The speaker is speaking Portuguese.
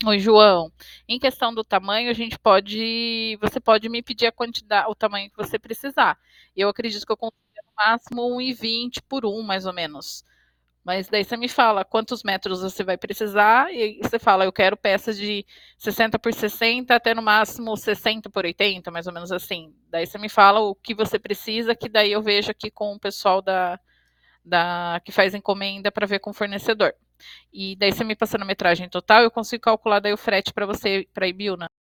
Oi, João. Em questão do tamanho, você pode me pedir a quantidade, o tamanho que você precisar. Eu acredito que eu consiga no máximo 1,20 por um, mais ou menos. Mas daí você me fala quantos metros você vai precisar e você fala, eu quero peças de 60 por 60 até no máximo 60 por 80, mais ou menos assim. Daí você me fala o que você precisa, que daí eu vejo aqui com o pessoal da que faz encomenda para ver com o fornecedor. E daí você me passando a metragem total, eu consigo calcular daí o frete para você, para Ibiúna.